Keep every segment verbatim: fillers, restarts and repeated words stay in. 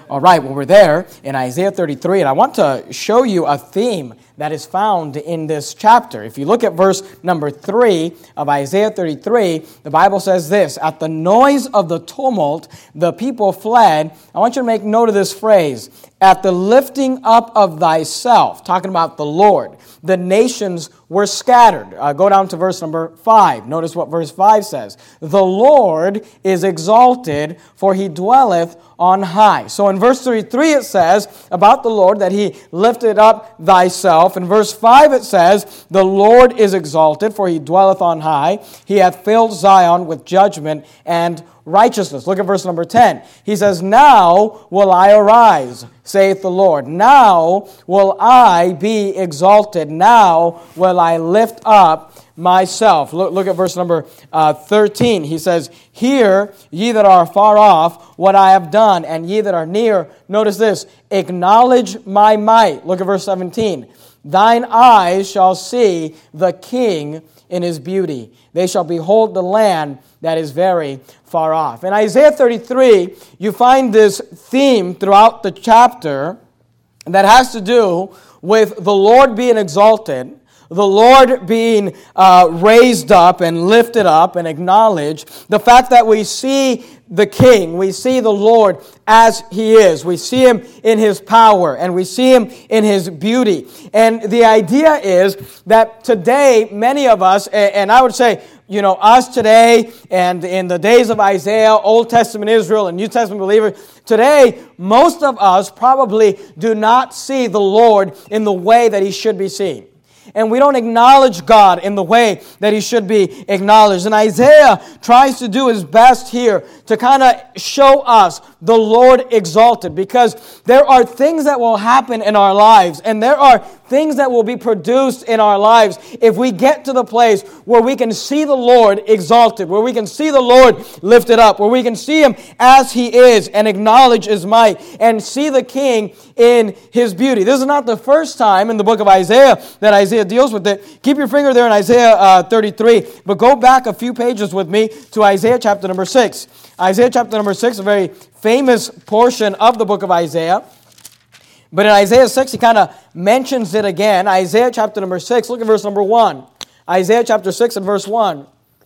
All right, well, we're there in Isaiah thirty-three, and I want to show you a theme that is found in this chapter. If you look at verse number three of Isaiah thirty-three, the Bible says this: "At the noise of the tumult, the people fled." I want you to make note of this phrase: "At the lifting up of thyself," talking about the Lord, "the nations were scattered." Uh, go down to verse number five. Notice what verse five says: "The Lord is exalted, for he dwelleth on high." So in verse thirty-three it says about the Lord that he lifted up thyself. In verse five it says, "The Lord is exalted, for he dwelleth on high. He hath filled Zion with judgment and righteousness." Look at verse number ten. He says, "Now will I arise, saith the Lord. Now will I be exalted. Now will I lift up myself." Look, look at verse number uh, thirteen. He says, "Hear, ye that are far off, what I have done, and ye that are near," notice this, "acknowledge my might." Look at verse seventeen. "Thine eyes shall see the King in his beauty. They shall behold the land that is very far off." In Isaiah thirty-three, you find this theme throughout the chapter that has to do with the Lord being exalted, the Lord being uh, raised up and lifted up and acknowledged, the fact that we see the King, we see the Lord as he is. We see him in his power, and we see him in his beauty. And the idea is that today, many of us, and I would say, you know, us today and in the days of Isaiah, Old Testament Israel and New Testament believers, today, most of us probably do not see the Lord in the way that he should be seen. And we don't acknowledge God in the way that he should be acknowledged. And Isaiah tries to do his best here to kind of show us the Lord exalted, because there are things that will happen in our lives, and there are things that will be produced in our lives if we get to the place where we can see the Lord exalted, where we can see the Lord lifted up, where we can see him as he is and acknowledge his might and see the King in his beauty. This is not the first time in the book of Isaiah that Isaiah deals with it. Keep your finger there in Isaiah uh, thirty-three, but go back a few pages with me to Isaiah chapter number six. Isaiah chapter number six, a very famous portion of the book of Isaiah. But in Isaiah six, he kind of mentions it again. Isaiah chapter number six, look at verse number one. Isaiah chapter six and verse one.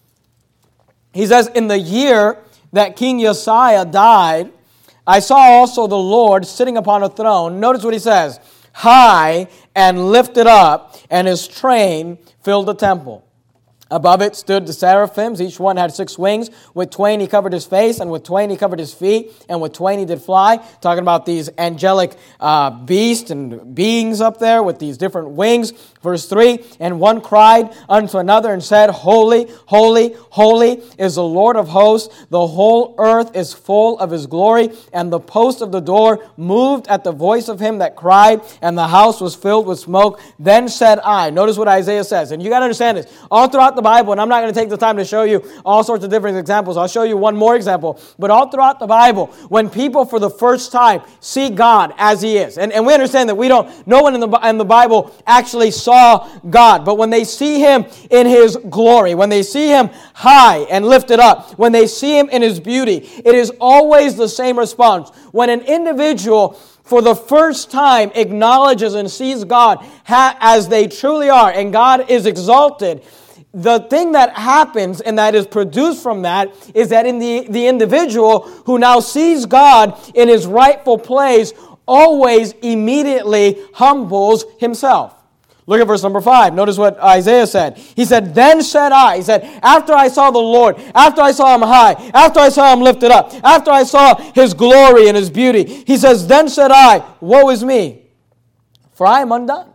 He says, "In the year that King Uzziah died, I saw also the Lord sitting upon a throne." Notice what he says: "High and lifted up, and his train filled the temple. Above it stood the seraphims. Each one had six wings. With twain he covered his face, and with twain he covered his feet, and with twain he did fly." Talking about these angelic uh, beasts and beings up there with these different wings. Verse three, "And one cried unto another and said, Holy, holy, holy is the Lord of hosts. The whole earth is full of his glory. And the post of the door moved at the voice of him that cried, and the house was filled with smoke. Then said I," notice what Isaiah says, and you got to understand this, all throughout the Bible, and I'm not going to take the time to show you all sorts of different examples. I'll show you one more example. But all throughout the Bible, when people for the first time see God as he is, and, and we understand that we don't, no one in the, in the Bible actually saw God, but when they see him in his glory, when they see him high and lifted up, when they see him in his beauty, it is always the same response. When an individual for the first time acknowledges and sees God as they truly are, and God is exalted, the thing that happens and that is produced from that is that in the, the individual who now sees God in his rightful place always immediately humbles himself. Look at verse number five. Notice what Isaiah said. He said, "Then said I," he said, after I saw the Lord, after I saw him high, after I saw him lifted up, after I saw his glory and his beauty, he says, "Then said I, woe is me, for I am undone."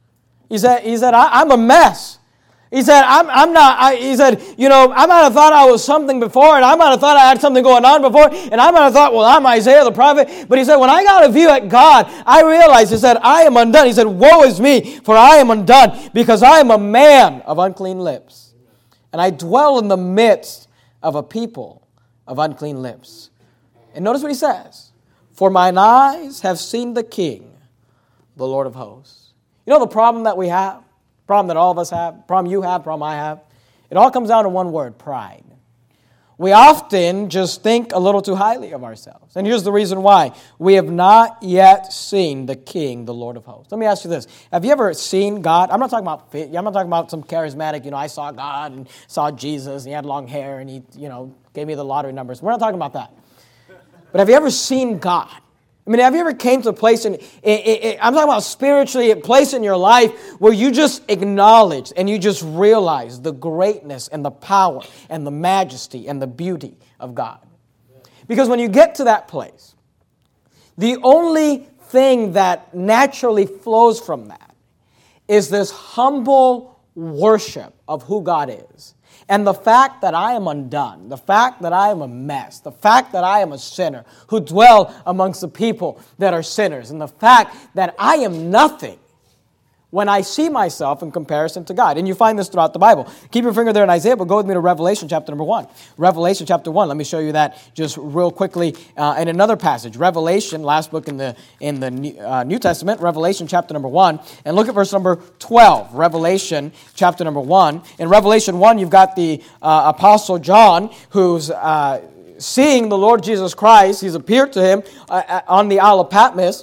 He said, he said I, I'm a mess. He said, I'm, I'm not, I, he said, you know, I might have thought I was something before, and I might have thought I had something going on before, and I might have thought, well, I'm Isaiah the prophet. But he said, when I got a view at God, I realized, he said, I am undone. He said, woe is me, for I am undone, because I am a man of unclean lips, and I dwell in the midst of a people of unclean lips. And notice what he says: "For mine eyes have seen the King, the Lord of hosts." You know the problem that we have? Problem that all of us have, problem you have, problem I have. It all comes down to one word: pride. We often just think a little too highly of ourselves. And here's the reason why. We have not yet seen the King, the Lord of hosts. Let me ask you this. Have you ever seen God? I'm not talking about, I'm not talking about some charismatic, you know, I saw God and saw Jesus and he had long hair and he, you know, gave me the lottery numbers. We're not talking about that. But have you ever seen God? I mean, have you ever came to a place, in, in, in, I'm talking about spiritually, a place in your life where you just acknowledge and you just realize the greatness and the power and the majesty and the beauty of God? Because when you get to that place, the only thing that naturally flows from that is this humble worship of who God is. And the fact that I am undone, the fact that I am a mess, the fact that I am a sinner who dwell amongst the people that are sinners, and the fact that I am nothing when I see myself in comparison to God. And you find this throughout the Bible. Keep your finger there in Isaiah, but go with me to Revelation chapter number one. Revelation chapter one. Let me show you that just real quickly uh, in another passage. Revelation, last book in the in the New, uh, New Testament, Revelation chapter number one. And look at verse number twelve. Revelation chapter number one. In Revelation one, you've got the uh, Apostle John, who's uh, seeing the Lord Jesus Christ. He's appeared to him uh, on the Isle of Patmos.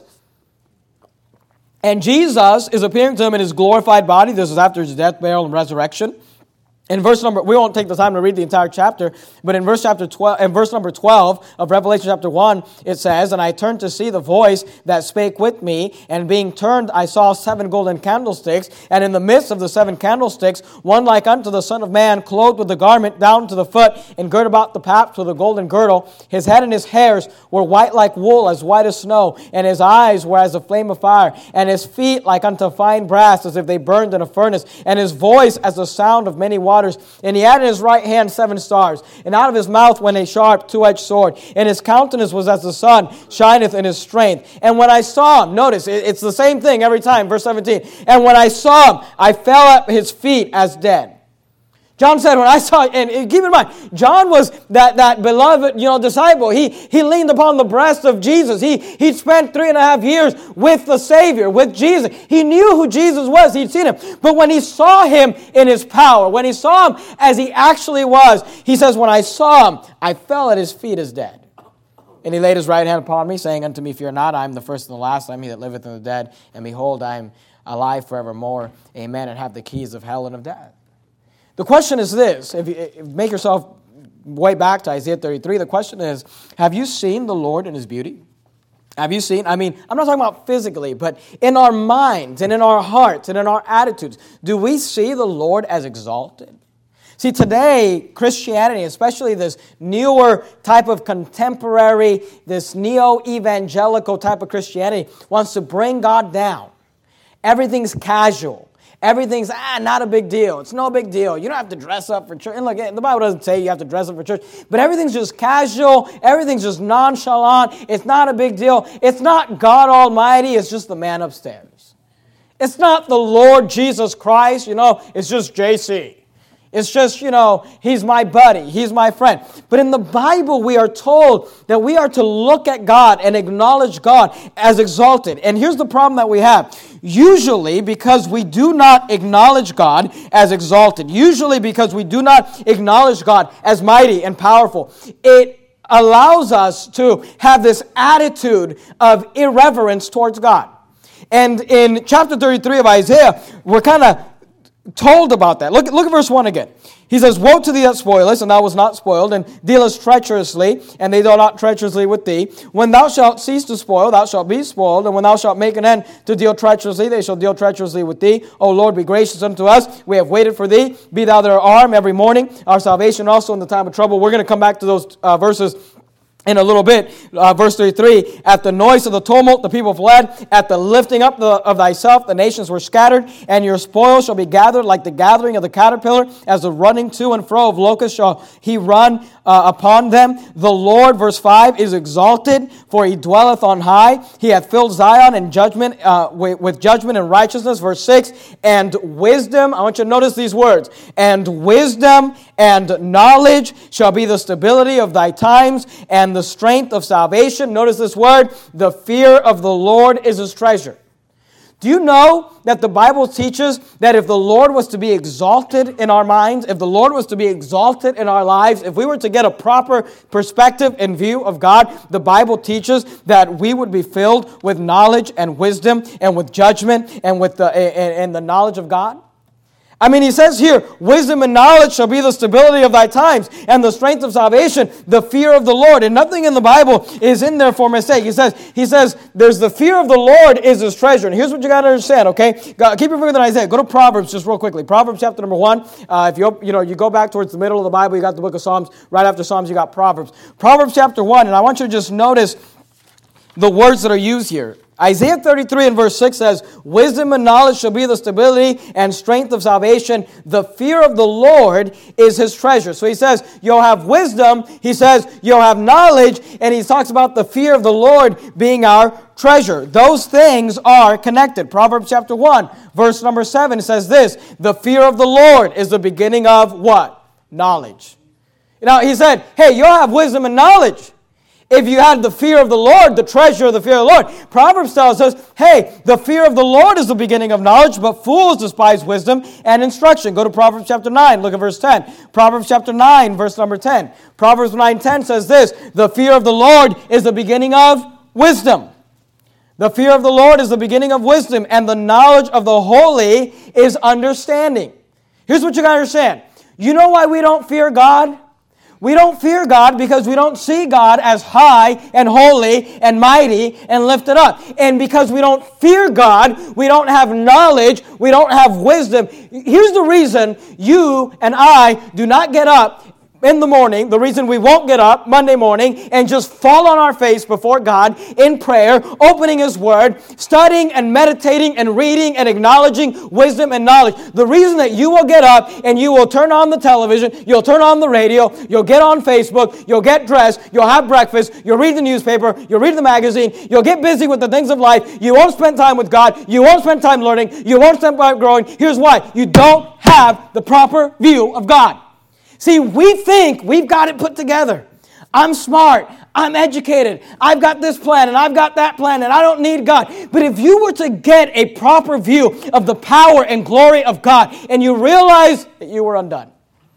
And Jesus is appearing to him in his glorified body. This is after his death, burial, and resurrection. In verse number, we won't take the time to read the entire chapter, but in verse chapter twelve, in verse number twelve of Revelation chapter one, it says, "And I turned to see the voice that spake with me, and being turned, I saw seven golden candlesticks, and in the midst of the seven candlesticks, one like unto the Son of Man, clothed with the garment down to the foot, and girt about the paps with a golden girdle. His head and his hairs were white like wool, as white as snow, and his eyes were as a flame of fire, and his feet like unto fine brass, as if they burned in a furnace, and his voice as the sound of many waters. And he had in his right hand seven stars, and out of his mouth went a sharp two-edged sword, and his countenance was as the sun shineth in his strength. And when I saw him," notice, it's the same thing every time, verse seventeen, "and when I saw him, I fell at his feet as dead." John said, when I saw, and keep in mind, John was that, that beloved, you know, disciple. He, he leaned upon the breast of Jesus. He, he spent three and a half years with the Savior, with Jesus. He knew who Jesus was. He'd seen him. But when he saw him in his power, when he saw him as he actually was, he says, when I saw him, I fell at his feet as dead. And he laid his right hand upon me, saying unto me, Fear not, I am the first and the last. I am he that liveth in the dead. And behold, I am alive forevermore. Amen. And have the keys of hell and of death. The question is this, if you if make yourself way back to Isaiah thirty-three, the question is, have you seen the Lord in his beauty? Have you seen, I mean, I'm not talking about physically, but in our minds and in our hearts and in our attitudes, do we see the Lord as exalted? See, today, Christianity, especially this newer type of contemporary, this neo-evangelical type of Christianity, wants to bring God down. Everything's casual. Everything's, ah, not a big deal. It's no big deal. You don't have to dress up for church. And look, the Bible doesn't say you have to dress up for church. But everything's just casual. Everything's just nonchalant. It's not a big deal. It's not God Almighty. It's just the man upstairs. It's not the Lord Jesus Christ. You know, it's just J C. It's just, you know, he's my buddy. He's my friend. But in the Bible, we are told that we are to look at God and acknowledge God as exalted. And here's the problem that we have. Usually, because we do not acknowledge God as exalted, usually because we do not acknowledge God as mighty and powerful, it allows us to have this attitude of irreverence towards God. And in chapter thirty-three of Isaiah, we're kind of told about that. Look, look at verse one again. He says, Woe to thee that spoilest, and thou wast not spoiled, and dealest treacherously, and they deal not treacherously with thee. When thou shalt cease to spoil, thou shalt be spoiled, and when thou shalt make an end to deal treacherously, they shall deal treacherously with thee. O Lord, be gracious unto us. We have waited for thee. Be thou their arm every morning, our salvation also in the time of trouble. We're going to come back to those uh, verses in a little bit. Uh, verse thirty-three, At the noise of the tumult, the people fled. At the lifting up the, of thyself, the nations were scattered. And your spoil shall be gathered like the gathering of the caterpillar. As the running to and fro of locusts shall he run uh, upon them. The Lord, verse five, is exalted, for he dwelleth on high. He hath filled Zion in judgment, uh, with, with judgment and righteousness. Verse six, and wisdom, I want you to notice these words, and wisdom and knowledge shall be the stability of thy times, and the strength of salvation. Notice this word, the fear of the Lord is his treasure. Do you know that the Bible teaches that if the Lord was to be exalted in our minds, if the Lord was to be exalted in our lives, if we were to get a proper perspective and view of God, the Bible teaches that we would be filled with knowledge and wisdom and with judgment and with the, and, and the knowledge of God? I mean, he says here, wisdom and knowledge shall be the stability of thy times, and the strength of salvation, the fear of the Lord. And nothing in the Bible is in there for mistake. He says, he says, there's the fear of the Lord is his treasure. And here's what you got to understand, okay? Keep your finger in Isaiah. Go to Proverbs just real quickly. Proverbs chapter number one. Uh, if you you know you go back towards the middle of the Bible, you got the book of Psalms. Right after Psalms, you got Proverbs. Proverbs chapter one, and I want you to just notice the words that are used here. Isaiah thirty-three and verse six says, wisdom and knowledge shall be the stability and strength of salvation. The fear of the Lord is his treasure. So he says, you'll have wisdom. He says, you'll have knowledge. And he talks about the fear of the Lord being our treasure. Those things are connected. Proverbs chapter one, verse number seven says this, the fear of the Lord is the beginning of what? Knowledge. Now he said, hey, you'll have wisdom and knowledge if you had the fear of the Lord, the treasure of the fear of the Lord. Proverbs tells us, hey, the fear of the Lord is the beginning of knowledge, but fools despise wisdom and instruction. Go to Proverbs chapter nine, look at verse ten. Proverbs chapter nine, verse number ten. Proverbs nine ten says this, the fear of the Lord is the beginning of wisdom. The fear of the Lord is the beginning of wisdom, and the knowledge of the holy is understanding. Here's what you got to understand. You know why we don't fear God? We don't fear God because we don't see God as high and holy and mighty and lifted up. And because we don't fear God, we don't have knowledge, we don't have wisdom. Here's the reason you and I do not get up in the morning, the reason we won't get up Monday morning and just fall on our face before God in prayer, opening His Word, studying and meditating and reading and acknowledging wisdom and knowledge. The reason that you will get up and you will turn on the television, you'll turn on the radio, you'll get on Facebook, you'll get dressed, you'll have breakfast, you'll read the newspaper, you'll read the magazine, you'll get busy with the things of life, you won't spend time with God, you won't spend time learning, you won't spend time growing. Here's why. You don't have the proper view of God. See, we think we've got it put together. I'm smart. I'm educated. I've got this plan and I've got that plan and I don't need God. But if you were to get a proper view of the power and glory of God and you realize that you were undone,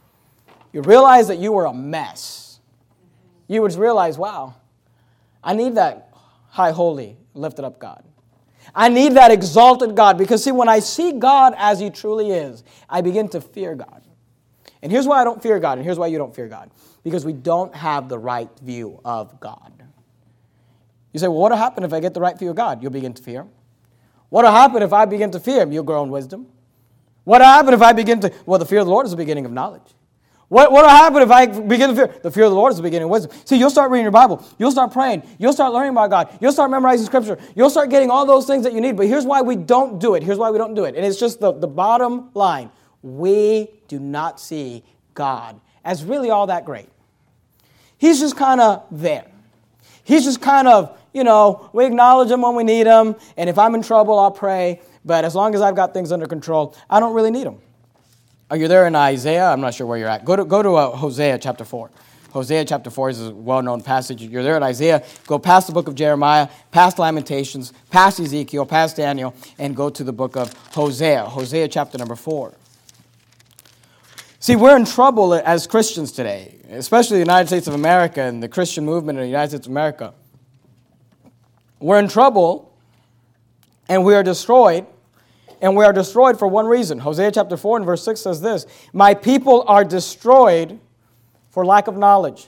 you realize that you were a mess, you would realize, wow, I need that high, holy, lifted up God. I need that exalted God because, see, when I see God as He truly is, I begin to fear God. And here's why I don't fear God, and here's why you don't fear God. Because we don't have the right view of God. You say, well, what will happen if I get the right view of God? You'll begin to fear Him. What will happen if I begin to fear Him? You'll grow in wisdom. What will happen if I begin to... Well, the fear of the Lord is the beginning of knowledge. What will happen if I begin to fear? The fear of the Lord is the beginning of wisdom. See, you'll start reading your Bible. You'll start praying. You'll start learning about God. You'll start memorizing Scripture. You'll start getting all those things that you need. But here's why we don't do it. Here's why we don't do it. And it's just the, the bottom line. We do not see God as really all that great. He's just kind of there. He's just kind of, you know, we acknowledge Him when we need Him, and if I'm in trouble, I'll pray, but as long as I've got things under control, I don't really need Him. Are you there in Isaiah? I'm not sure where you're at. Go to, go to uh, Hosea chapter four. Hosea chapter four is a well-known passage. You're there in Isaiah. Go past the book of Jeremiah, past Lamentations, past Ezekiel, past Daniel, and go to the book of Hosea. Hosea chapter number four. See, we're in trouble as Christians today, especially the United States of America and the Christian movement in the United States of America. We're in trouble, and we are destroyed, and we are destroyed for one reason. Hosea chapter four and verse six says this, my people are destroyed for lack of knowledge.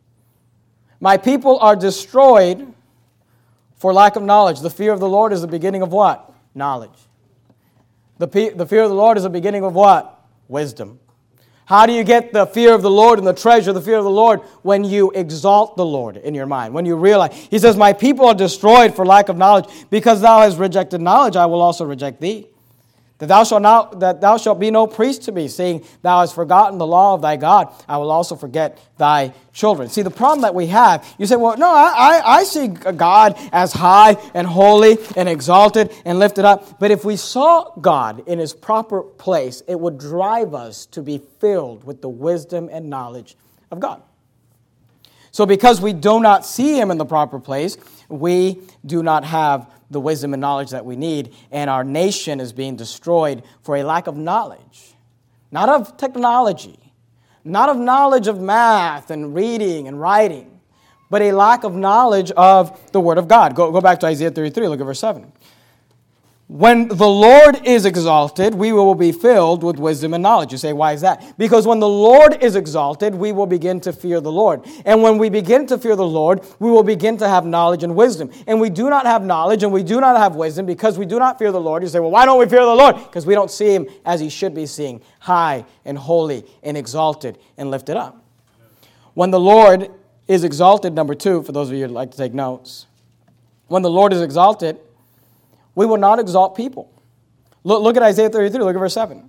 My people are destroyed for lack of knowledge. The fear of the Lord is the beginning of what? Knowledge. The, pe- the fear of the Lord is the beginning of what? Wisdom. How do you get the fear of the Lord and the treasure of the fear of the Lord? When you exalt the Lord in your mind. When you realize. He says, my people are destroyed for lack of knowledge. Because thou hast rejected knowledge, I will also reject thee. That thou shalt not, that thou shalt be no priest to me, seeing thou hast forgotten the law of thy God. I will also forget thy children. See, the problem that we have, you say, well, no, I, I, I see God as high and holy and exalted and lifted up. But if we saw God in His proper place, it would drive us to be filled with the wisdom and knowledge of God. So because we do not see Him in the proper place, we do not have the wisdom and knowledge that we need, and our nation is being destroyed for a lack of knowledge, not of technology, not of knowledge of math and reading and writing, but a lack of knowledge of the Word of God. Go, go back to Isaiah thirty-three, look at verse seven. When the Lord is exalted, we will be filled with wisdom and knowledge. You say, why is that? Because when the Lord is exalted, we will begin to fear the Lord. And when we begin to fear the Lord, we will begin to have knowledge and wisdom. And we do not have knowledge and we do not have wisdom because we do not fear the Lord. You say, well, why don't we fear the Lord? Because we don't see Him as He should be seen, high and holy and exalted and lifted up. When the Lord is exalted, number two, for those of you who like to take notes, when the Lord is exalted, we will not exalt people. Look, look at Isaiah thirty-three, look at verse seven.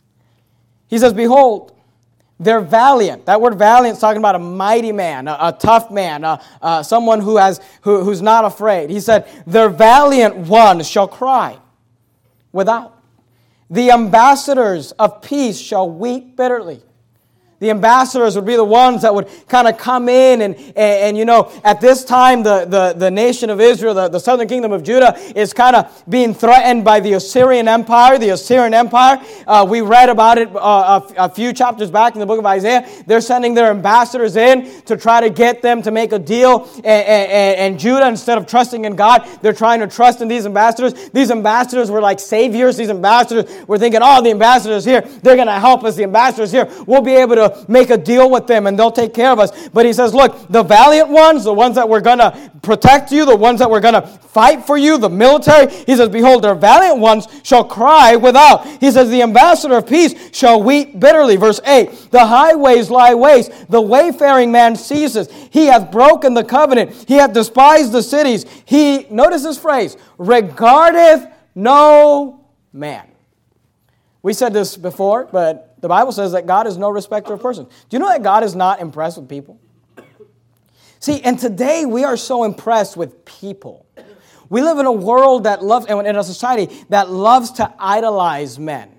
He says, behold, they're valiant. That word valiant is talking about a mighty man, a, a tough man, a, uh, someone who has who, who's not afraid. He said, their valiant ones shall cry without. The ambassadors of peace shall weep bitterly. The ambassadors would be the ones that would kind of come in and, and, and, you know, at this time, the, the, the nation of Israel, the, the southern kingdom of Judah, is kind of being threatened by the Assyrian Empire. The Assyrian Empire, uh, we read about it uh, a, a few chapters back in the book of Isaiah. They're sending their ambassadors in to try to get them to make a deal. And, and, and Judah, instead of trusting in God, they're trying to trust in these ambassadors. These ambassadors were like saviors. These ambassadors were thinking, oh, the ambassadors here, they're going to help us. The ambassadors here, we'll be able to make a deal with them and they'll take care of us. But he says, look, the valiant ones, the ones that were going to protect you, the ones that were going to fight for you, the military, he says, behold, their valiant ones shall cry without. He says, the ambassador of peace shall weep bitterly. Verse eight, the highways lie waste, the wayfaring man ceases. He hath broken the covenant. He hath despised the cities. He, notice this phrase, regardeth no man. We said this before, but the Bible says that God is no respecter of persons. Do you know that God is not impressed with people? See, and today we are so impressed with people. We live in a world that loves, and in a society that loves to idolize men.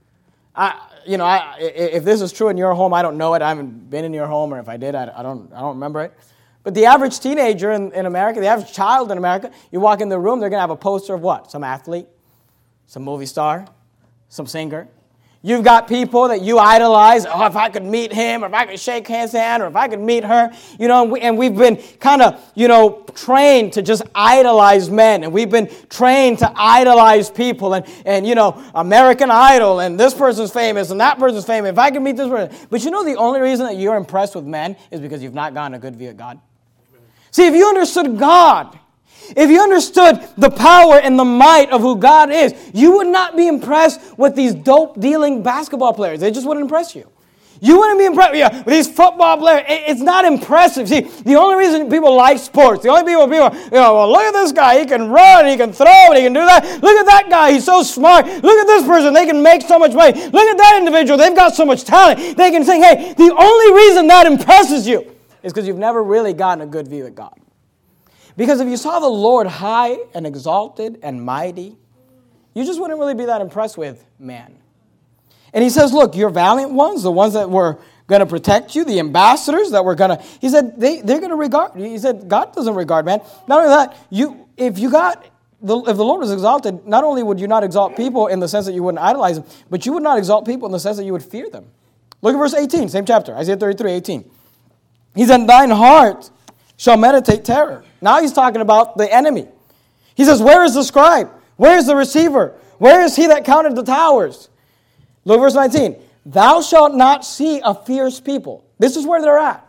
I, you know, I, if this is true in your home, I don't know it. I haven't been in your home, or if I did, I, I don't, I don't remember it. But the average teenager in, in America, the average child in America, you walk in the room, they're going to have a poster of what? Some athlete, some movie star, some singer. You've got people that you idolize. Oh, if I could meet him, or if I could shake his hand, or if I could meet her. You know, and, we, and we've been kind of, you know, trained to just idolize men. And we've been trained to idolize people. And, and, you know, American Idol, and this person's famous, and that person's famous. If I could meet this person. But you know the only reason that you're impressed with men is because you've not gotten a good view of God. See, if you understood God, if you understood the power and the might of who God is, you would not be impressed with these dope-dealing basketball players. They just wouldn't impress you. You wouldn't be impressed yeah, with these football players. It's not impressive. See, the only reason people like sports, the only people, people, you know, well, look at this guy. He can run, he can throw, and he can do that. Look at that guy. He's so smart. Look at this person. They can make so much money. Look at that individual. They've got so much talent. They can sing. Hey, the only reason that impresses you is because you've never really gotten a good view of God. Because if you saw the Lord high and exalted and mighty, you just wouldn't really be that impressed with man. And he says, look, your valiant ones, the ones that were going to protect you, the ambassadors that were going to, he said, they, they're going to regard, he said, God doesn't regard man. Not only that, you, if you got, the, if the Lord was exalted, not only would you not exalt people in the sense that you wouldn't idolize them, but you would not exalt people in the sense that you would fear them. Look at verse eighteen, same chapter, Isaiah thirty-three, eighteen. He said, thine heart shall meditate terror. Now he's talking about the enemy. He says, where is the scribe? Where is the receiver? Where is he that counted the towers? Look at verse nineteen. Thou shalt not see a fierce people. This is where they're at.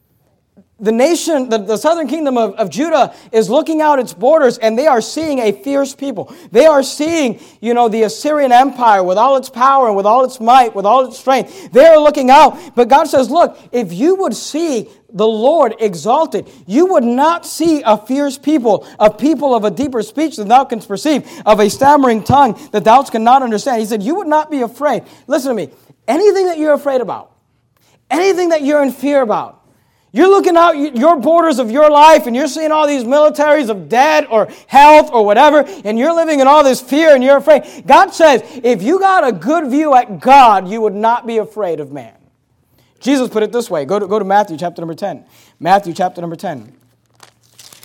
The nation, the, the southern kingdom of, of Judah is looking out its borders, and they are seeing a fierce people. They are seeing, you know, the Assyrian Empire with all its power and with all its might, with all its strength. They are looking out. But God says, look, if you would see the Lord exalted, you would not see a fierce people, a people of a deeper speech than thou canst perceive, of a stammering tongue that thou cannot understand. He said, you would not be afraid. Listen to me. Anything that you're afraid about, anything that you're in fear about, you're looking out your borders of your life and you're seeing all these militaries of dead or health or whatever, and you're living in all this fear and you're afraid. God says, if you got a good view at God, you would not be afraid of man. Jesus put it this way. Go to, go to Matthew chapter number ten. Matthew chapter number ten.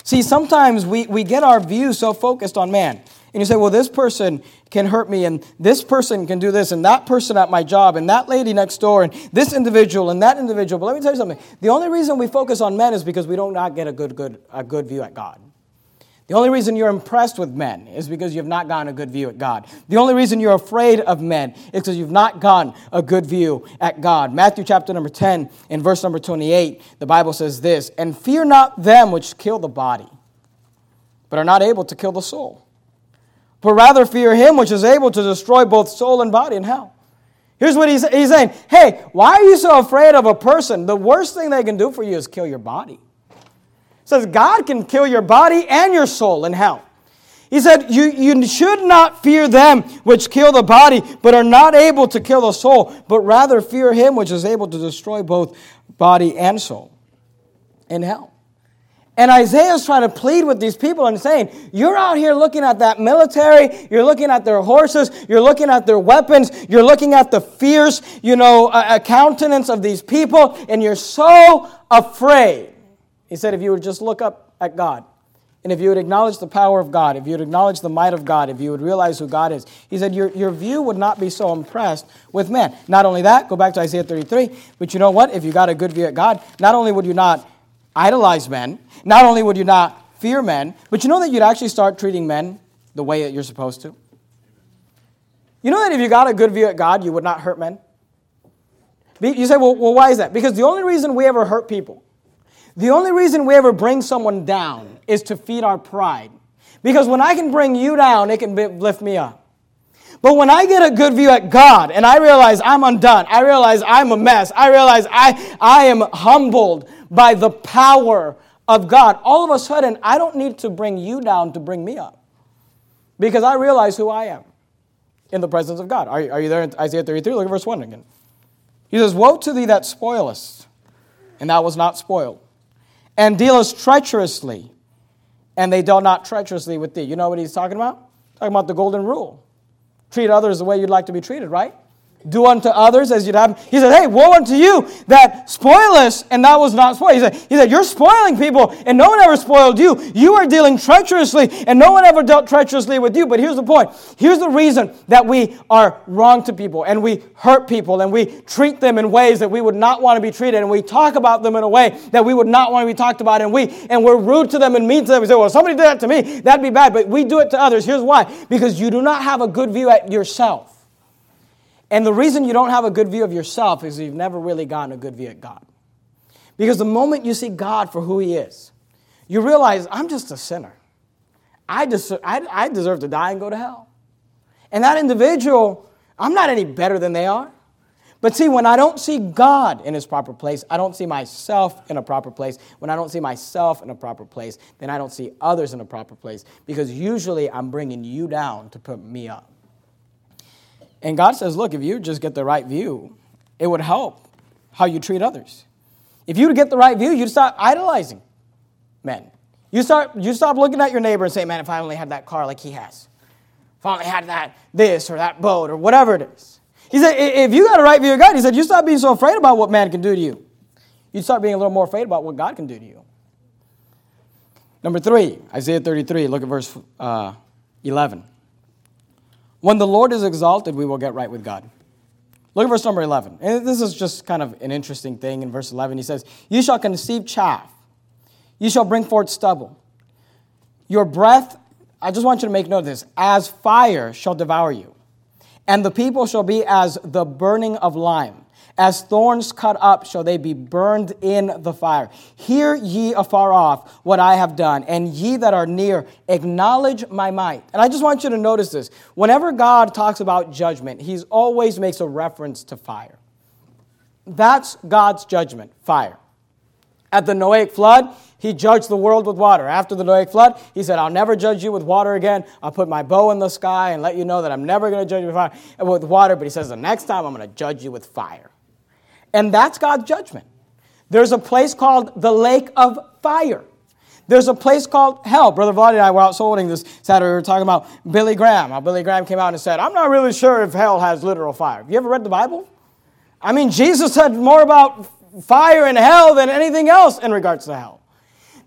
See, sometimes we, we get our view so focused on man. And you say, well, this person can hurt me, and this person can do this, and that person at my job, and that lady next door, and this individual, and that individual. But let me tell you something. The only reason we focus on men is because we do not get a good, good, a good view at God. The only reason you're impressed with men is because you've not gotten a good view at God. The only reason you're afraid of men is because you've not gotten a good view at God. Matthew chapter number ten and verse number twenty-eight, the Bible says this, and fear not them which kill the body, but are not able to kill the soul, but rather fear him which is able to destroy both soul and body in hell. Here's what he's, he's saying. Hey, why are you so afraid of a person? The worst thing they can do for you is kill your body. It says God can kill your body and your soul in hell. He said, you, you should not fear them which kill the body, but are not able to kill the soul, but rather fear him which is able to destroy both body and soul in hell. And Isaiah is trying to plead with these people and saying, you're out here looking at that military, you're looking at their horses, you're looking at their weapons, you're looking at the fierce, you know, uh, countenance of these people, and you're so afraid. He said, if you would just look up at God, and if you would acknowledge the power of God, if you would acknowledge the might of God, if you would realize who God is, he said, your, your view would not be so impressed with man. Not only that, go back to Isaiah thirty-three, but you know what? If you got a good view at God, not only would you not idolize men, not only would you not fear men, but you know that you'd actually start treating men the way that you're supposed to? You know that if you got a good view at God, you would not hurt men? You say, well, well, why is that? Because the only reason we ever hurt people, the only reason we ever bring someone down is to feed our pride. Because when I can bring you down, it can lift me up. But when I get a good view at God and I realize I'm undone, I realize I'm a mess, I realize I, I am humbled by the power of God, all of a sudden I don't need to bring you down to bring me up. Because I realize who I am in the presence of God. Are, are you there in Isaiah thirty-three? Look at verse one again. He says, woe to thee that spoilest, and thou was not spoiled, and dealest treacherously, and they dealt not treacherously with thee. You know what he's talking about? Talking about the golden rule. Treat others the way you'd like to be treated, right? Do unto others as you'd have. He said, hey, woe unto you that spoilest, and thou was not spoiled. He said, he said, you're spoiling people, and no one ever spoiled you. You are dealing treacherously, and no one ever dealt treacherously with you. But here's the point. Here's the reason that we are wrong to people, and we hurt people, and we treat them in ways that we would not want to be treated, and we talk about them in a way that we would not want to be talked about, and, we, and we're rude to them and mean to them. We say, well, if somebody did that to me, that'd be bad. But we do it to others. Here's why. Because you do not have a good view at yourself. And the reason you don't have a good view of yourself is you've never really gotten a good view at God. Because the moment you see God for who He is, you realize, I'm just a sinner. I deserve, I, I deserve to die and go to hell. And that individual, I'm not any better than they are. But see, when I don't see God in His proper place, I don't see myself in a proper place. When I don't see myself in a proper place, then I don't see others in a proper place. Because usually I'm bringing you down to put me up. And God says, look, if you just get the right view, it would help how you treat others. If you would get the right view, you'd stop idolizing men. You start, you stop looking at your neighbor and say, man, if I only had that car like he has. If I only had that, this or that boat or whatever it is. He said, if you got a right view of God, he said, you stop being so afraid about what man can do to you. You start being a little more afraid about what God can do to you. Number three, Isaiah thirty-three, look at verse uh, eleven. When the Lord is exalted, we will get right with God. Look at verse number eleven. And this is just kind of an interesting thing. In verse eleven, he says, you shall conceive chaff. You shall bring forth stubble. Your breath, I just want you to make note of this, as fire shall devour you. And the people shall be as the burning of lime. As thorns cut up shall they be burned in the fire. Hear ye afar off what I have done, and ye that are near, acknowledge my might. And I just want you to notice this. Whenever God talks about judgment, He always makes a reference to fire. That's God's judgment, fire. At the Noahic flood, He judged the world with water. After the Noahic flood, He said, I'll never judge you with water again. I'll put my bow in the sky and let you know that I'm never going to judge you with fire, with water. But He says, the next time I'm going to judge you with fire. And that's God's judgment. There's a place called the lake of fire. There's a place called hell. Brother Vlad and I were out soul winning this Saturday. We were talking about Billy Graham. How Billy Graham came out and said, I'm not really sure if hell has literal fire. Have you ever read the Bible? I mean, Jesus said more about fire and hell than anything else in regards to hell.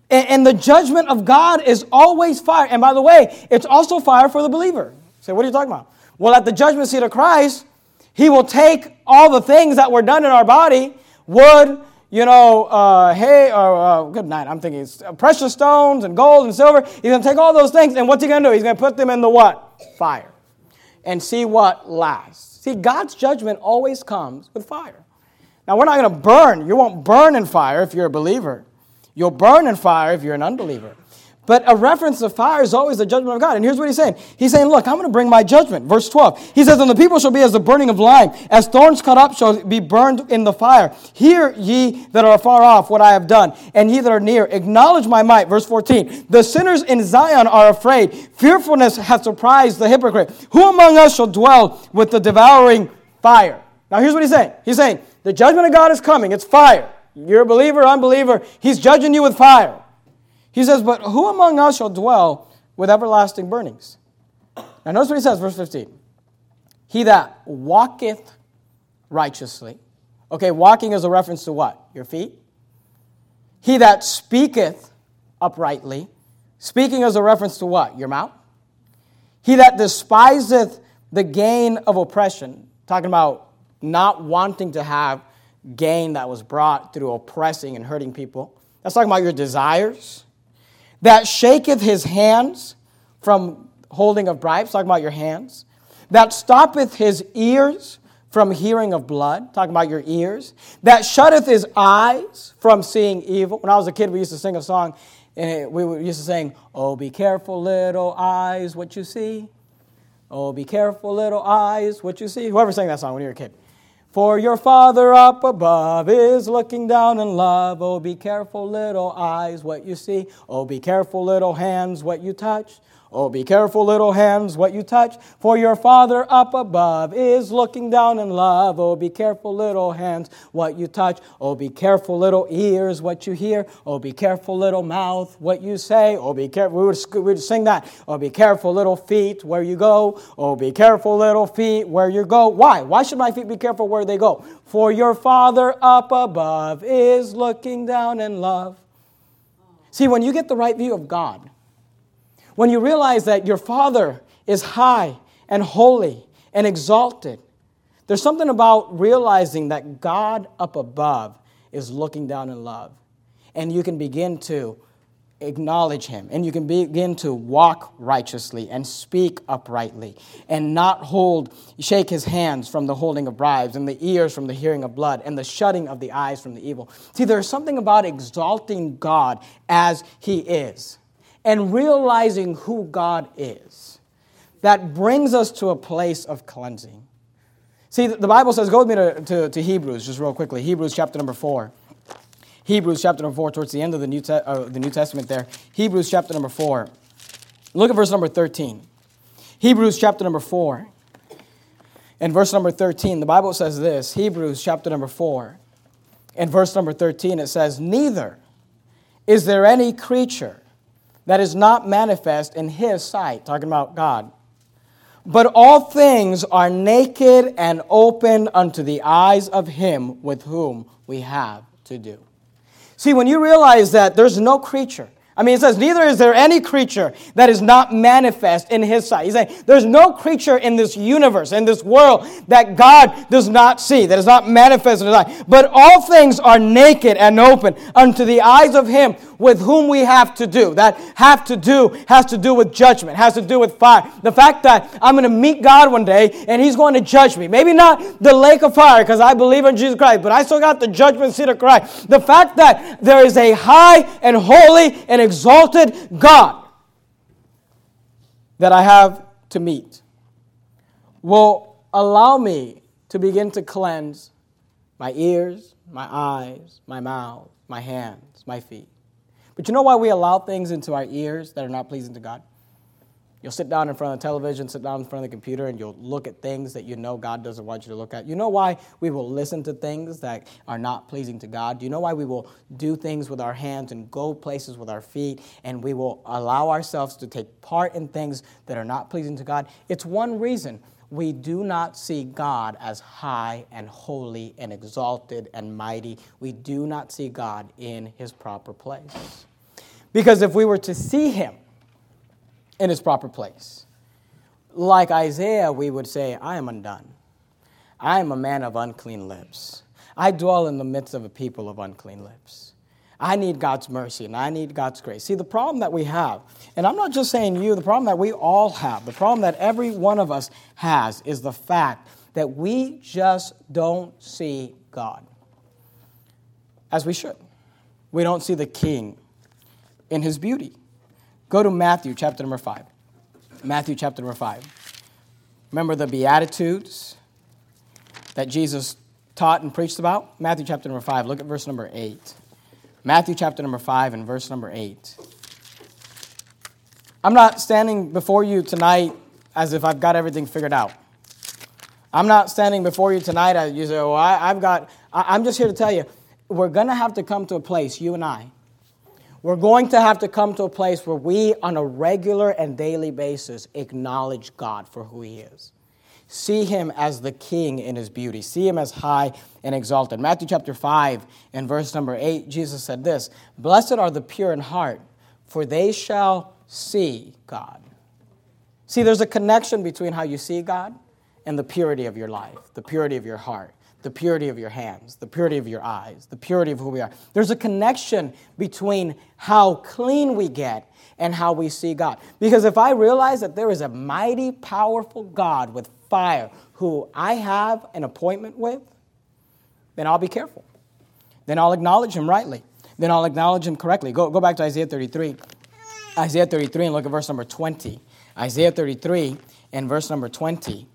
And, and the judgment of God is always fire. And by the way, it's also fire for the believer. So what are you talking about? Well, at the judgment seat of Christ, he will take all the things that were done in our body, wood, you know, uh, hay, or uh, good night, I'm thinking uh, precious stones and gold and silver. He's going to take all those things, and what's he going to do? He's going to put them in the what? Fire. And see what lasts. See, God's judgment always comes with fire. Now, we're not going to burn. You won't burn in fire if you're a believer. You'll burn in fire if you're an unbeliever. But a reference to fire is always the judgment of God. And here's what he's saying. He's saying, look, I'm going to bring my judgment. Verse twelve. He says, and the people shall be as the burning of lime, as thorns cut up shall be burned in the fire. Hear ye that are afar off what I have done, and ye that are near, acknowledge my might. Verse fourteen. The sinners in Zion are afraid. Fearfulness hath surprised the hypocrite. Who among us shall dwell with the devouring fire? Now here's what he's saying. He's saying, the judgment of God is coming. It's fire. You're a believer, unbeliever. He's judging you with fire. He says, but who among us shall dwell with everlasting burnings? Now notice what he says, verse fifteen. He that walketh righteously. Okay, walking is a reference to what? Your feet. He that speaketh uprightly. Speaking is a reference to what? Your mouth. He that despiseth the gain of oppression. Talking about not wanting to have gain that was brought through oppressing and hurting people. That's talking about your desires. That shaketh his hands from holding of bribes, talking about your hands. That stoppeth his ears from hearing of blood, talking about your ears. That shutteth his eyes from seeing evil. When I was a kid, we used to sing a song, and we used to sing, oh, be careful, little eyes, what you see. Oh, be careful, little eyes, what you see. Whoever sang that song when you were a kid. For your Father up above is looking down in love. Oh, be careful, little eyes, what you see. Oh, be careful, little hands, what you touch. Oh, be careful, little hands, what you touch. For your Father up above is looking down in love. Oh, be careful, little hands, what you touch. Oh, be careful, little ears, what you hear. Oh, be careful, little mouth, what you say. Oh, be careful. We would, we would sing that. Oh, be careful, little feet, where you go. Oh, be careful, little feet, where you go. Why? Why should my feet be careful where they go? For your Father up above is looking down in love. See, when you get the right view of God, when you realize that your Father is high and holy and exalted, there's something about realizing that God up above is looking down in love. And you can begin to acknowledge Him. And you can begin to walk righteously and speak uprightly and not hold, shake His hands from the holding of bribes and the ears from the hearing of blood and the shutting of the eyes from the evil. See, there's something about exalting God as He is and realizing who God is that brings us to a place of cleansing. See, the Bible says, go with me to, to, to Hebrews, just real quickly. Hebrews chapter number four. Hebrews chapter number four, towards the end of the New, Te- uh, the New Testament there. Hebrews chapter number four. Look at verse number thirteen. Hebrews chapter number four. And verse number thirteen, the Bible says this. Hebrews chapter number four. And verse number thirteen, it says, neither is there any creature that is not manifest in His sight, talking about God. But all things are naked and open unto the eyes of Him with whom we have to do. See, when you realize that there's no creature, I mean, it says, neither is there any creature that is not manifest in His sight. He's saying, there's no creature in this universe, in this world, that God does not see, that is not manifest in His sight. But all things are naked and open unto the eyes of Him with whom we have to do. That have to do has to do with judgment, has to do with fire. The fact that I'm going to meet God one day and He's going to judge me. Maybe not the lake of fire because I believe in Jesus Christ, but I still got the judgment seat of Christ. The fact that there is a high and holy and exalted God that I have to meet will allow me to begin to cleanse my ears, my eyes, my mouth, my hands, my feet. But you know why we allow things into our ears that are not pleasing to God? You'll sit down in front of the television, sit down in front of the computer, and you'll look at things that you know God doesn't want you to look at. You know why we will listen to things that are not pleasing to God? Do you know why we will do things with our hands and go places with our feet, and we will allow ourselves to take part in things that are not pleasing to God? It's one reason. We do not see God as high and holy and exalted and mighty. We do not see God in His proper place. Because if we were to see him in his proper place, like Isaiah, we would say, I am undone. I am a man of unclean lips. I dwell in the midst of a people of unclean lips. I need God's mercy and I need God's grace. See, the problem that we have, and I'm not just saying you, the problem that we all have, the problem that every one of us has is the fact that we just don't see God as we should. We don't see the King in his beauty. Go to Matthew chapter number five. Matthew chapter number five. Remember the Beatitudes that Jesus taught and preached about? Matthew chapter number five. Look at verse number eight. Matthew chapter number five and verse number eight. I'm not standing before you tonight as if I've got everything figured out. I'm not standing before you tonight as you say, well, I, I've got, I, I'm just here to tell you, we're going to have to come to a place, you and I, we're going to have to come to a place where we, on a regular and daily basis, acknowledge God for who he is. See him as the King in his beauty. See him as high and exalted. Matthew chapter five and verse number eight, Jesus said this, Blessed are the pure in heart, for they shall see God. See, there's a connection between how you see God and the purity of your life, the purity of your heart, the purity of your hands, the purity of your eyes, the purity of who we are. There's a connection between how clean we get and how we see God. Because if I realize that there is a mighty, powerful God with fire who I have an appointment with, then I'll be careful. Then I'll acknowledge him rightly. Then I'll acknowledge him correctly. Go, go back to Isaiah thirty-three. Isaiah thirty-three and look at verse number twenty. Isaiah thirty-three and verse number twenty.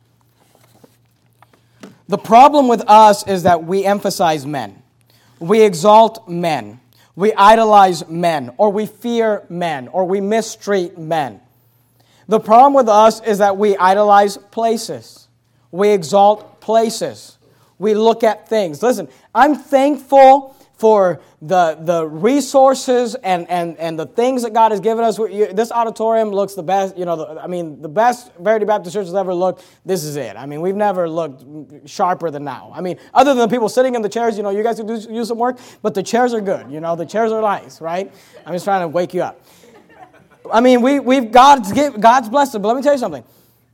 The problem with us is that we emphasize men. We exalt men. We idolize men, or we fear men, or we mistreat men. The problem with us is that we idolize places. We exalt places. We look at things. Listen, I'm thankful for the, the resources and, and, and the things that God has given us. This auditorium looks the best, you know, the, I mean, the best Verity Baptist Church has ever looked. This is it. I mean, we've never looked sharper than now. I mean, other than the people sitting in the chairs, you know, you guys can do, do some work, but the chairs are good. You know, the chairs are nice, right? I'm just trying to wake you up. I mean, we, we've God's, God's blessed it, but let me tell you something.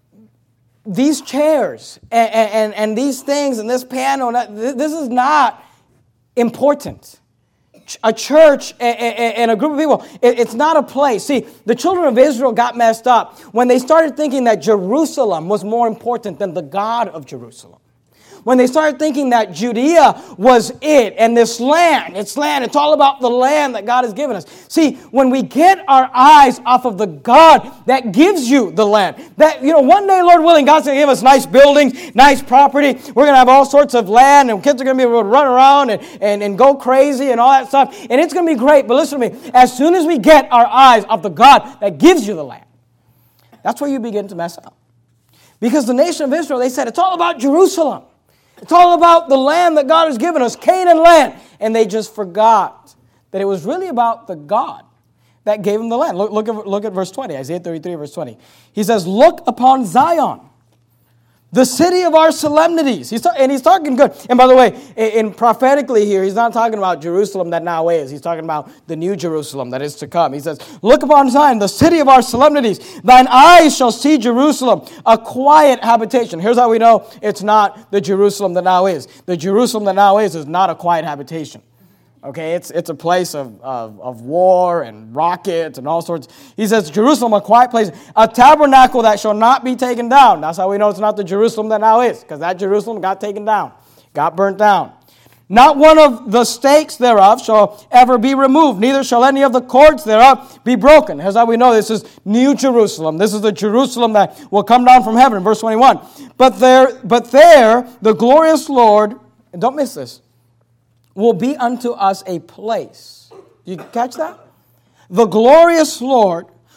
These chairs and, and, and these things and this piano, this is not important. A church and a group of people, it's not a place. See, the children of Israel got messed up when they started thinking that Jerusalem was more important than the God of Jerusalem. When they started thinking that Judea was it, and this land, it's land, it's all about the land that God has given us. See, when we get our eyes off of the God that gives you the land, that, you know, one day, Lord willing, God's going to give us nice buildings, nice property. We're going to have all sorts of land, and kids are going to be able to run around and, and, and go crazy and all that stuff. And it's going to be great. But listen to me, as soon as we get our eyes off the God that gives you the land, that's where you begin to mess up. Because the nation of Israel, they said, it's all about Jerusalem. It's all about the land that God has given us, Canaan land. And they just forgot that it was really about the God that gave them the land. Look, look, at, look at verse twenty, Isaiah thirty-three, verse twenty. He says, look upon Zion, the city of our solemnities. He's ta- and he's talking good. And by the way, in, in prophetically here, he's not talking about Jerusalem that now is. He's talking about the new Jerusalem that is to come. He says, look upon Zion, the city of our solemnities. Thine eyes shall see Jerusalem, a quiet habitation. Here's how we know it's not the Jerusalem that now is. The Jerusalem that now is is not a quiet habitation. Okay, it's it's a place of, of, of war and rockets and all sorts. He says, Jerusalem, a quiet place, a tabernacle that shall not be taken down. That's how we know it's not the Jerusalem that now is, because that Jerusalem got taken down, got burnt down. Not one of the stakes thereof shall ever be removed, neither shall any of the cords thereof be broken. Here's how we know this is New Jerusalem. This is the Jerusalem that will come down from heaven, verse twenty-one. But there, but there the glorious Lord, and don't miss this, will be unto us a place. You catch that? The glorious Lord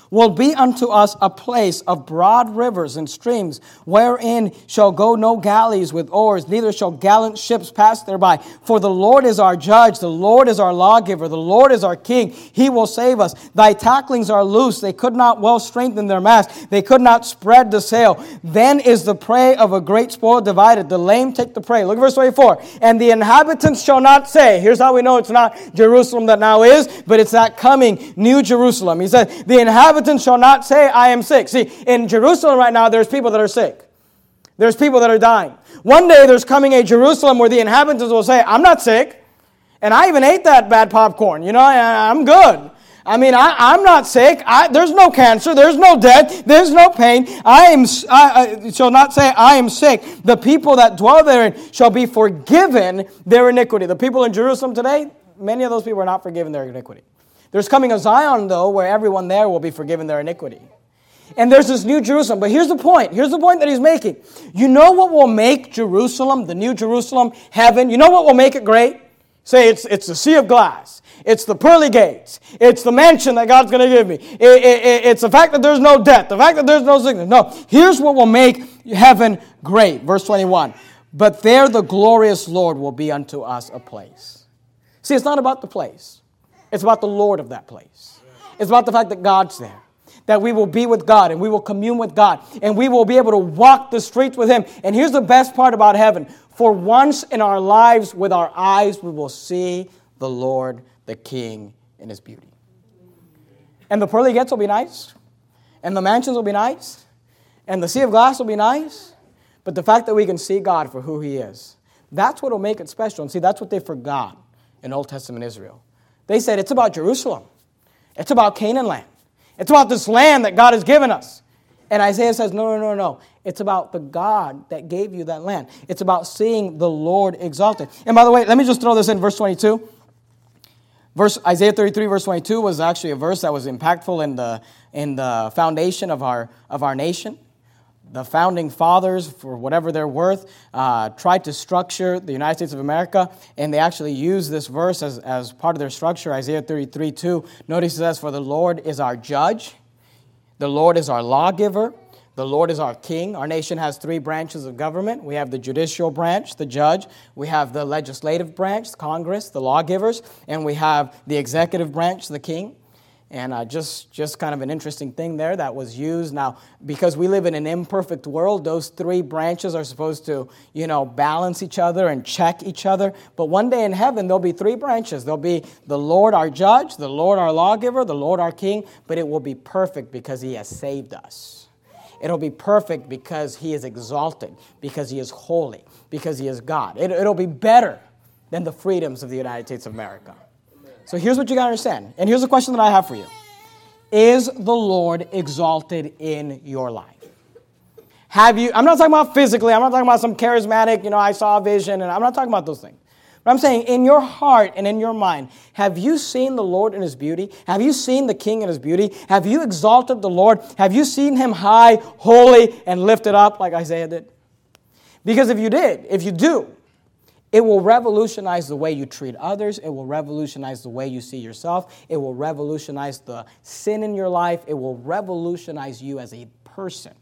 will be unto us a place of broad rivers and streams, wherein shall go no galleys with oars, neither shall gallant ships pass thereby. For the Lord is our judge, the Lord is our lawgiver, the Lord is our king. He will save us. Thy tacklings are loose. They could not well strengthen their mast. They could not spread the sail. Then is the prey of a great spoil divided. The lame take the prey. Look at verse twenty-four. And the inhabitants shall not say, here's how we know it's not Jerusalem that now is, but it's that coming new Jerusalem. He said, the inhabitants shall not say, I am sick. See, in Jerusalem right now, there's people that are sick. There's people that are dying. One day there's coming a Jerusalem where the inhabitants will say, I'm not sick. And I even ate that bad popcorn. You know, I, I'm good. I mean, I, I'm not sick. I, there's no cancer. There's no death. There's no pain. I am. I, I shall not say, I am sick. The people that dwell therein shall be forgiven their iniquity. The people in Jerusalem today, many of those people are not forgiven their iniquity. There's coming a Zion, though, where everyone there will be forgiven their iniquity. And there's this new Jerusalem. But here's the point. Here's the point that he's making. You know what will make Jerusalem, the new Jerusalem, heaven? You know what will make it great? Say it's it's the sea of glass. It's the pearly gates. It's the mansion that God's going to give me. It, it, it, it's the fact that there's no death. The fact that there's no sickness. No. Here's what will make heaven great. Verse twenty-one. But there the glorious Lord will be unto us a place. See, it's not about the place. It's about the Lord of that place. It's about the fact that God's there. That we will be with God and we will commune with God. And we will be able to walk the streets with Him. And here's the best part about heaven. For once in our lives, with our eyes, we will see the Lord, the King, in His beauty. And the pearly gates will be nice. And the mansions will be nice. And the sea of glass will be nice. But the fact that we can see God for who He is, that's what will make it special. And see, that's what they forgot in Old Testament Israel. They said, it's about Jerusalem. It's about Canaan land. It's about this land that God has given us. And Isaiah says, no, no, no, no. It's about the God that gave you that land. It's about seeing the Lord exalted. And by the way, let me just throw this in, verse twenty-two. Verse Isaiah thirty-three, verse twenty-two was actually a verse that was impactful in the, in the foundation of our, of our nation. The founding fathers, for whatever they're worth, uh, tried to structure the United States of America, and they actually used this verse as, as part of their structure. Isaiah thirty-three, two. Notice it says, for the Lord is our judge, the Lord is our lawgiver, the Lord is our king. Our nation has three branches of government. We have the judicial branch, the judge. We have the legislative branch, the Congress, the lawgivers, and we have the executive branch, the king. And uh, just, just kind of an interesting thing there that was used. Now, because we live in an imperfect world, those three branches are supposed to, you know, balance each other and check each other. But one day in heaven, there'll be three branches. There'll be the Lord our judge, the Lord our lawgiver, the Lord our king. But it will be perfect because He has saved us. It'll be perfect because He is exalted, because He is holy, because He is God. It, it'll be better than the freedoms of the United States of America. So here's what you got to understand. And here's the question that I have for you. Is the Lord exalted in your life? Have you, I'm not talking about physically. I'm not talking about some charismatic, you know, I saw a vision. And I'm not talking about those things. But I'm saying in your heart and in your mind, have you seen the Lord in His beauty? Have you seen the King in His beauty? Have you exalted the Lord? Have you seen Him high, holy, and lifted up like Isaiah did? Because if you did, if you do, it will revolutionize the way you treat others. It will revolutionize the way you see yourself. It will revolutionize the sin in your life. It will revolutionize you as a person.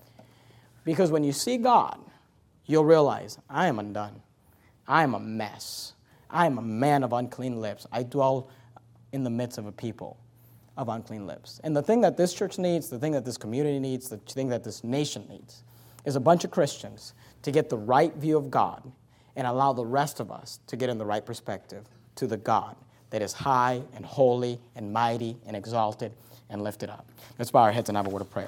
Because when you see God, you'll realize, I am undone. I am a mess. I am a man of unclean lips. I dwell in the midst of a people of unclean lips. And the thing that this church needs, the thing that this community needs, the thing that this nation needs, is a bunch of Christians to get the right view of God and allow the rest of us to get in the right perspective to the God that is high and holy and mighty and exalted and lifted up. Let's bow our heads and have a word of prayer.